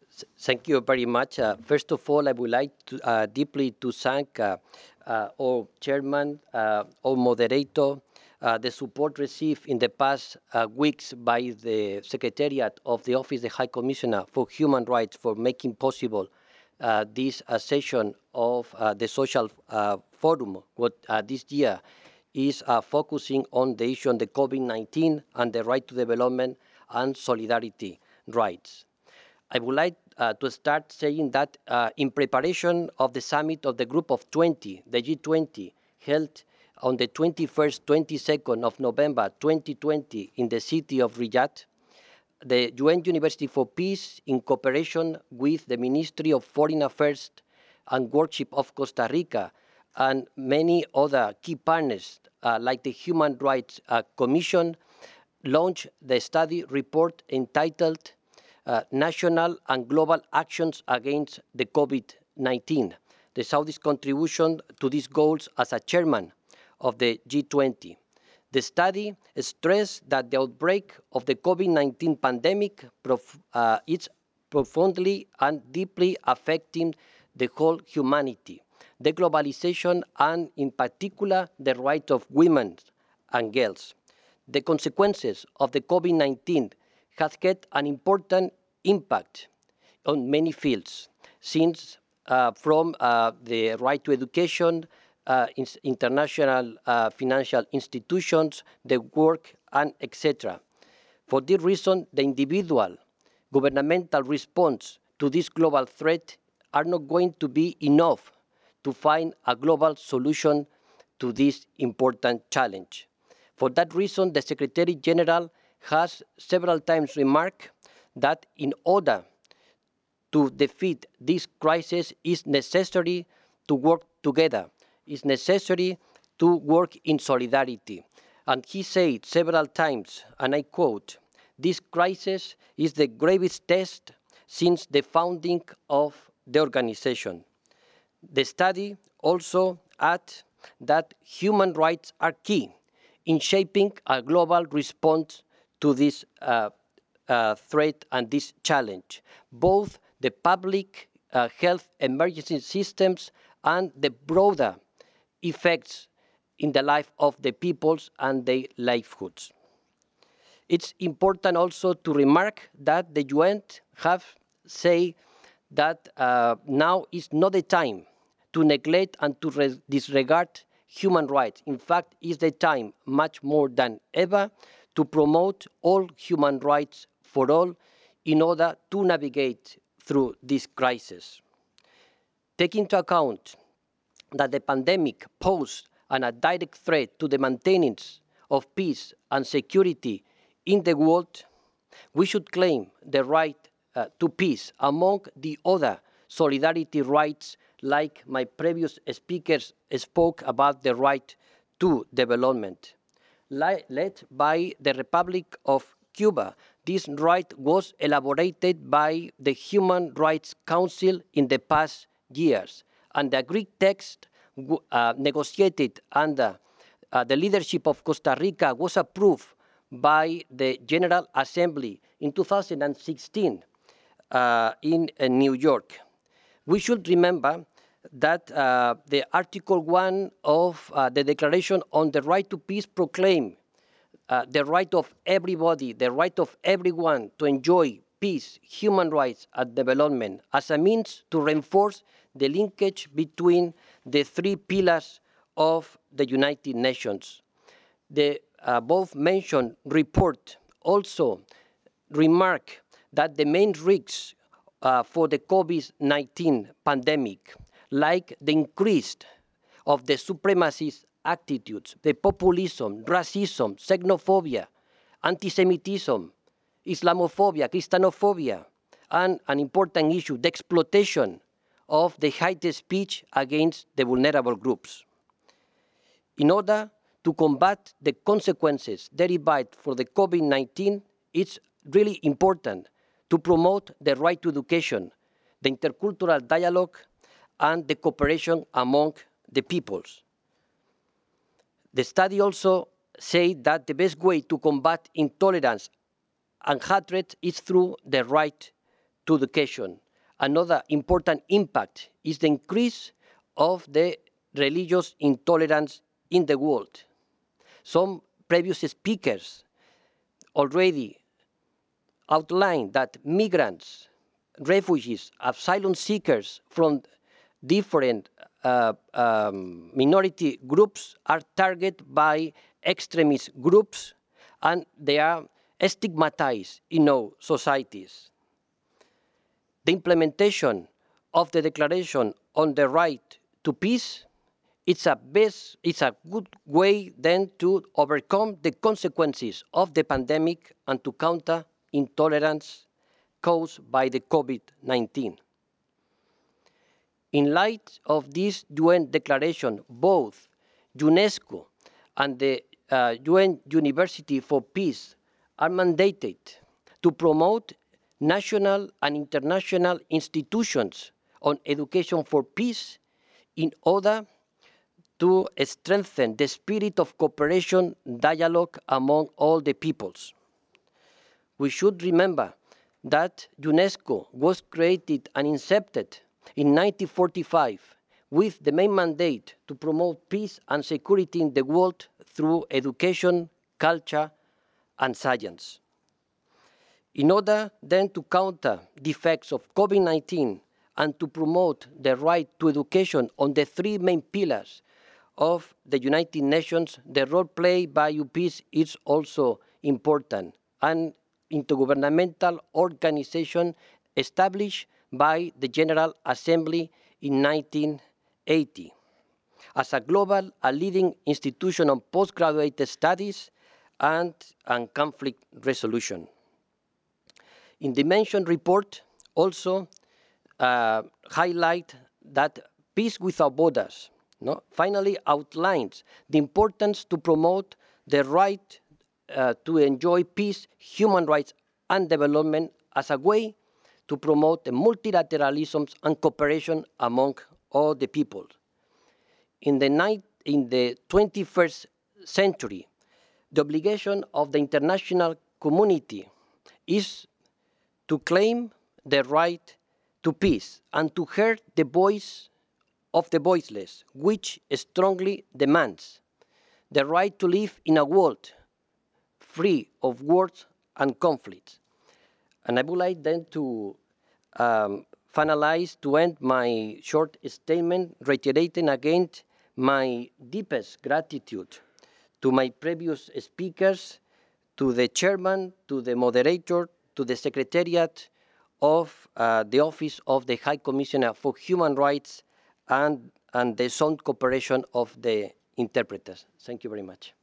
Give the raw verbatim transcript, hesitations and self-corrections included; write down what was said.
S- Thank you very much. Uh, first of all, I would like to uh, deeply to thank uh, uh, our chairman, uh, our moderator, uh, the support received in the past uh, weeks by the Secretariat of the Office of the High Commissioner for Human Rights for making possible uh, this uh, session of uh, the Social uh, Forum, what uh, this year is uh, focusing on the issue on the COVID nineteen and the right to development and solidarity rights. I would like uh, to start saying that uh, in preparation of the summit of the Group of twenty, the G twenty, held on the twenty-first, twenty-second of November twenty twenty in the city of Riyadh, the U N University for Peace, in cooperation with the Ministry of Foreign Affairs and Worship of Costa Rica, and many other key partners uh, like the Human Rights uh, Commission, launched the study report entitled uh, National and Global Actions Against the COVID nineteen, the Saudi's contribution to these goals as a chairman of the G twenty. The study stressed that the outbreak of the COVID nineteen pandemic prof uh, is profoundly and deeply affecting the whole humanity, the globalization, and in particular the rights of women and girls. The consequences of the COVID nineteen have had an important impact on many fields, since uh, from uh, the right to education, uh, international uh, financial institutions, the work, and et cetera. For this reason, the individual governmental response to this global threat are not going to be enough to find a global solution to this important challenge. For that reason, the Secretary General has several times remarked that in order to defeat this crisis, it's necessary to work together. It's necessary to work in solidarity. And he said several times, and I quote, "This crisis is the gravest test since the founding of the organization." The study also adds that human rights are key in shaping a global response to this uh, uh, threat and this challenge, both the public uh, health emergency systems and the broader effects in the life of the peoples and their livelihoods. It's important also to remark that the U N have said that uh, now is not the time to neglect and to disregard human rights. In fact, it's the time, much more than ever, to promote all human rights for all in order to navigate through this crisis. Taking into account that the pandemic posed an, a direct threat to the maintenance of peace and security in the world, we should claim the right uh, to peace among the other solidarity rights, like my previous speakers spoke about the right to development. Led by the Republic of Cuba, this right was elaborated by the Human Rights Council in the past years, and the Greek text uh, negotiated under uh, the leadership of Costa Rica was approved by the General Assembly in two thousand sixteen uh, in uh, New York. We should remember that uh, the Article one of uh, the Declaration on the Right to Peace proclaims uh, the right of everybody, the right of everyone to enjoy peace, human rights, and development as a means to reinforce the linkage between the three pillars of the United Nations. The above mentioned report also remarks that the main risks uh, for the COVID nineteen pandemic, like the increase of the supremacist attitudes, the populism, racism, xenophobia, anti-Semitism, Islamophobia, Christianophobia, and an important issue, the exploitation of the hate speech against the vulnerable groups. In order to combat the consequences derived from the COVID nineteen, it's really important to promote the right to education, the intercultural dialogue, and the cooperation among the peoples. The study also said that the best way to combat intolerance and hatred is through the right to education. Another important impact is the increase of the religious intolerance in the world. Some previous speakers already outlined that migrants, refugees, asylum seekers from different uh, um, minority groups are targeted by extremist groups, and they are stigmatized in our societies. The implementation of the Declaration on the Right to Peace, it's a best, it's a good way then to overcome the consequences of the pandemic and to counter intolerance caused by the COVID nineteen. In light of this U N declaration, both UNESCO and the uh, U N University for Peace are mandated to promote national and international institutions on education for peace in order to strengthen the spirit of cooperation, dialogue among all the peoples. We should remember that UNESCO was created and incepted in nineteen forty-five with the main mandate to promote peace and security in the world through education, culture, and science. In order then to counter the effects of COVID nineteen and to promote the right to education on the three main pillars of the United Nations, the role played by U P S is also important. An intergovernmental organization established by the General Assembly in nineteen eighty as a global and leading institution on postgraduate studies and, and conflict resolution. In the mentioned report, also uh, highlight that peace without borders no, finally outlines the importance to promote the right uh, to enjoy peace, human rights, and development as a way to promote the multilateralism and cooperation among all the people. In the, night, in the twenty-first century, the obligation of the international community is to claim the right to peace and to hear the voice of the voiceless, which strongly demands the right to live in a world free of wars and conflicts. And I would like then to um, finalize, to end my short statement, reiterating again my deepest gratitude to my previous speakers, to the chairman, to the moderator, to the secretariat of uh, the Office of the High Commissioner for Human Rights, and, and the sound cooperation of the interpreters. Thank you very much.